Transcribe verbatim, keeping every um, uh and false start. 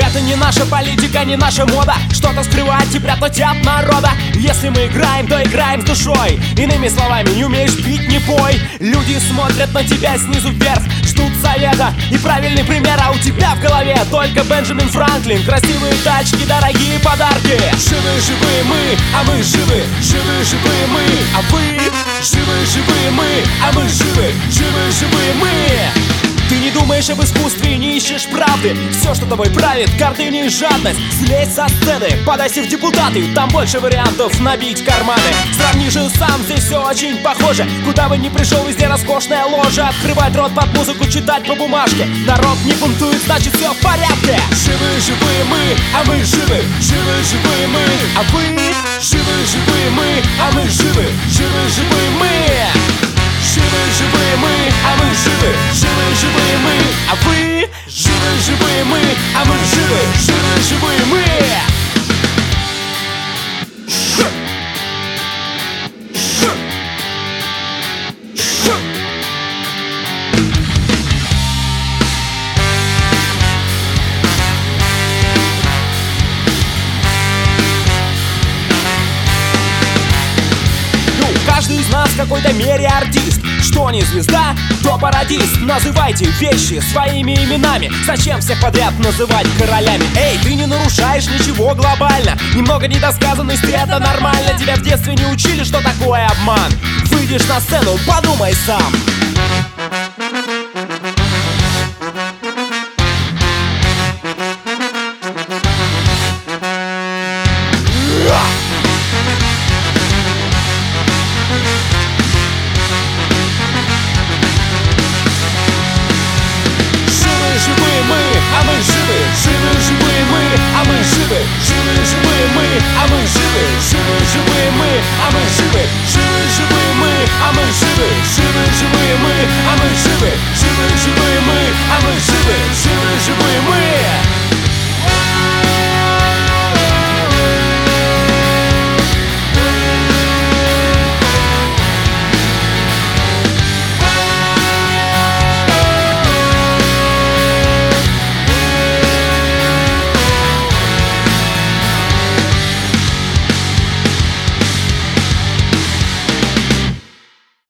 Это не наша политика, не наша мода что-то скрывать и прятать от народа. Если мы играем, то играем с душой. Иными словами, не умеешь пить, не пой. Люди смотрят на тебя снизу вверх, ждут совета и правильный пример. А у тебя в голове только Бенджамин Франклин, красивые тачки, дорогие подарки. Живые-живые мы, а мы живы. Живые-живые мы, а вы. Живые-живые мы, а мы живы. Живые-живые мы. Ты не думаешь об искусстве и не ищешь правды. Все, что тобой правит, гордыня и жадность. Слезь со сцены, подайся в депутаты. Там больше вариантов набить карманы. Сравни же сам, здесь все очень похоже. Куда бы ни пришел, везде роскошная ложа. Открывать рот под музыку, читать по бумажке. Народ не бунтует, значит все в порядке. Живые-живые мы, а мы живы. Живые-живые мы, а вы. Живые-живые мы, а мы живы. Живые-живые мы. Живые-живые мы, а мы живы. Живые-живые мы, а вы. Живые-живые мы, а мы живы. Живые-живые мы. Каждый из нас в какой-то мере артист. Что не звезда, то пародист. Называйте вещи своими именами. Зачем всех подряд называть королями? Эй, ты не нарушаешь ничего глобально. Немного недосказанности, это нормально. Тебя в детстве не учили, что такое обман. Выйдешь на сцену, подумай сам. Живые мы, а мы живы. Живые-живые мы, а мы живы. Живые-живые мы, а мы живы. Живые-живые мы, а мы живы. Живые-живые мы, а мы живы. Живые-живые мы, а мы живы.